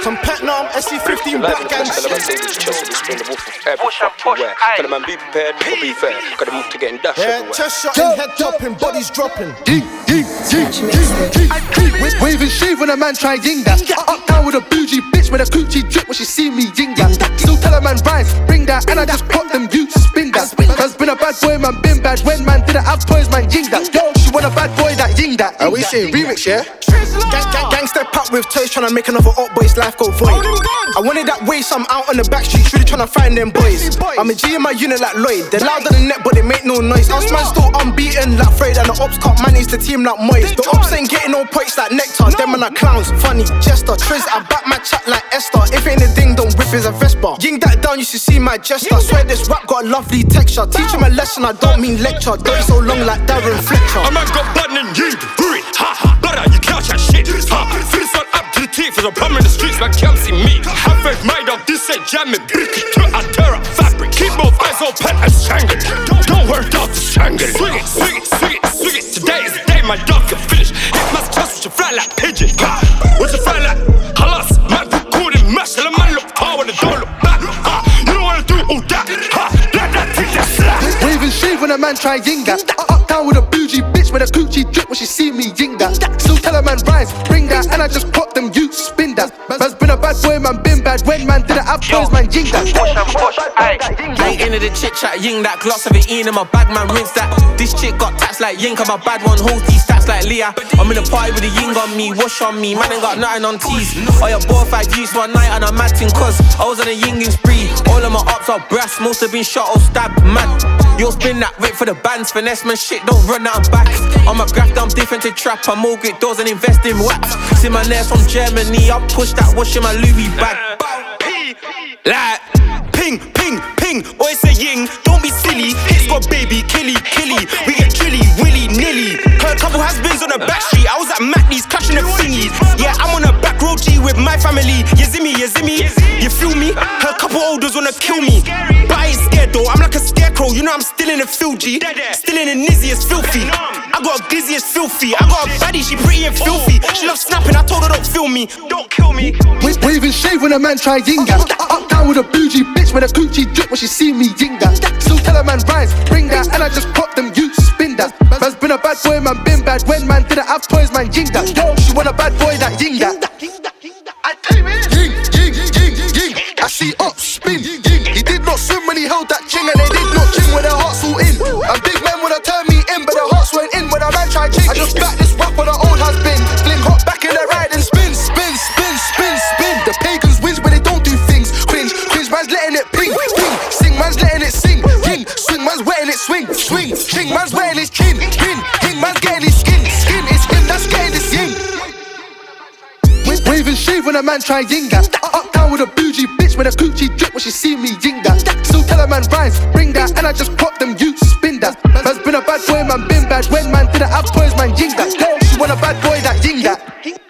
Competnum, SC15, black gang shit. Tell the man be prepared, or be fair. Got to move to getting dash everywhere. Chest shutting, head dropping, bodies dropping. Wave and shave when a man try ying that. Up down with a bougie bitch with a coochie drip when she see me ying that. Still tell a man rise, bring that, and I just pop them you spin that. Has been a bad boy, man, been bad. When man didn't have toys, man ying that. Yo, she want a bad boy that ying that. Are we saying remix, yeah? Gang step up with toys, tryna make another up boy's life go void. I wanted that way, so I'm out on the back streets, really tryna find them boys. I'm a G in my unit like Lloyd. They're louder than net, but they make no noise. Us man still unbeaten like Fred, and the ops can't manage the team like Moyes. The ops ain't getting no points like Nectar. Them man are clowns, funny, jester. Triz, I back my chat like Esther. If ain't a ding, don't rip is a Vespa. Ying that down, you should see my gesture. Swear this rap got a lovely texture. Teach him a lesson, I don't mean lecture. Don't so long like Darren Fletcher. A man got button and ying, ruin, ha ha. Brother, you can't chat shit, ha. Feel son up to the teeth, there's a problem in the streets, man can't see me. Have faith, my dog, this ain't jamming. Bricky, a terror, fabric. Keep both eyes open and strangle. Don't work out the strangle. Swing it, swing it, swing it, swing it. Today is the day my dog can finish. Hit my chest with your fly like pigeon. What's the fly like? Halas, man put cool in mash. Tell a man look power and don't look back. You don't wanna do all that. Let that thing that slap. Wave and shave when a man try ying that. Up down with a bougie bitch with a coochie drip when she see me ying that. Still tell a man rise, bring that, and I just pop them you spin that. Man's been a bad boy, man been bad. When man didn't have toys, man ying that. Push, ain't into the chit chat, ying that. Gloss of it in my bag, man rinse that. This chick got tats like Ying, I'm a bad one, holds these stats like Leah. I'm in a party with a ying on me, wash on me, man ain't got nothing on tees. Oh yeah, boy, 5 G's one night and I'm mad thing, cause I was on a yinging spree. All of my ops are brass, most have been shot or stabbed, man. You'll spin that whip for the bands, finesse man shit, don't run out and back. I'm a graft, I'm different to trap, I mortgage doors and invest in wax. See my nails from Germany, I'll push that wash in my Louis bag. Like, ping, ping, ping, always say ying, don't be silly. Hits got baby, killy, killy. We get drilly, willy, nilly. Heard a couple has-beens on the back street. I was at Matney's, crashing the thingies. Yeah, I'm on a back road G with my family. You see me, you feel me? Heard a couple olders wanna kill me, but I ain't scared though, I'm like a scarecrow. You know I'm still in the field, G. Still in the nizzy, it's filthy. I got a glizzy, it's filthy. I got a baddie, she pretty and filthy. She loves snapping, I told her don't film me. Don't kill me. Wave and shave when a man try ying that. Up down with a bougie bitch with a coochie drip when she see me ying that. Still tell a man rise, bring that, and I just pop them you spin that. Man's been a bad boy, man been bad. When man didn't have toys, man ying that. Yo, she want a bad boy that ying that. I came in. Ying. I see up, spin. He did not swim when he held that ching, and they did not ching when their hearts all in. And big men would have turned me in, but their hearts weren't in when a man tried ching. I just back this rap when the old has been. Fling hot back in the ride and spin. The pagans wins, but they don't do things. Cringe, man's letting it ping. Sing, man's letting it sing. King, swing, man's letting it swing. Ching, man's wearing his chin. King, man's getting his skin. It's him that's getting his yin. Wave and shave when a man try ying that. Up down with a bougie bitch with a coochie drip when she see me ying that. Still tell a man rise, bring that, and I just pop them you spin that. Man's been a bad boy, man been bad. When man didn't have toys, man ying that. Yo, she want a bad boy that ying that.